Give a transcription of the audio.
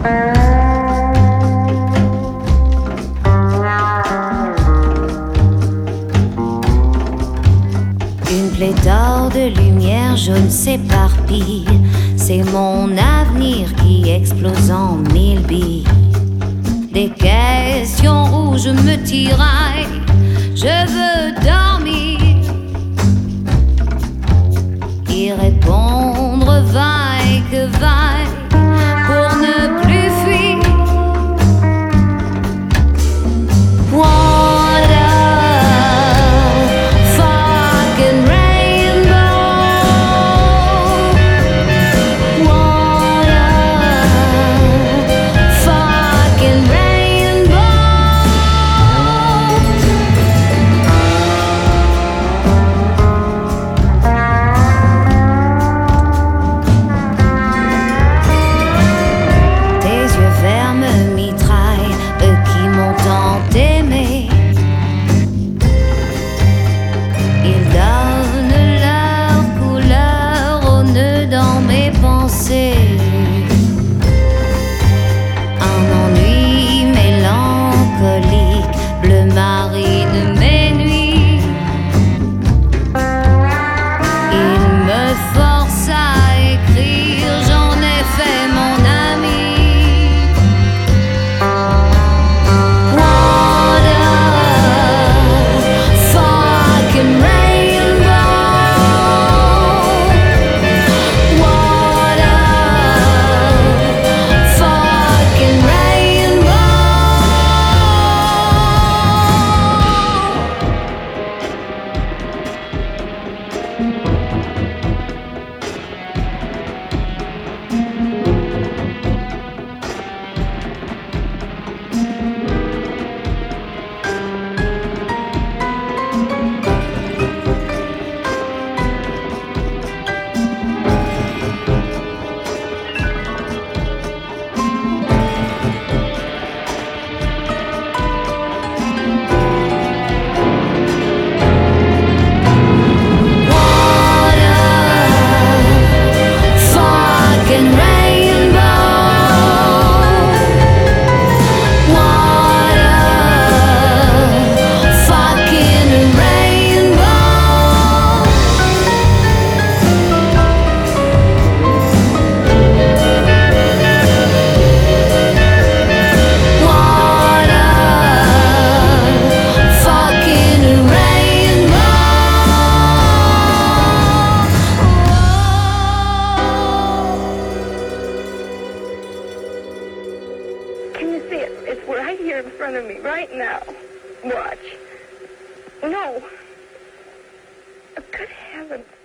Une pléthore de lumière jaune s'éparpille. C'est mon avenir qui explose en mille billes. Des questions rouges me tiraillent. Je veux dormir. Y répondre vaille que vaille pour ne plus fuir. Un ennui mélancolique, bleu marine mes nuits. Il me force à écrire, j'en ai fait mon ami. What a fucking It's right here in front of me, right now. Watch. No. Oh, good heavens.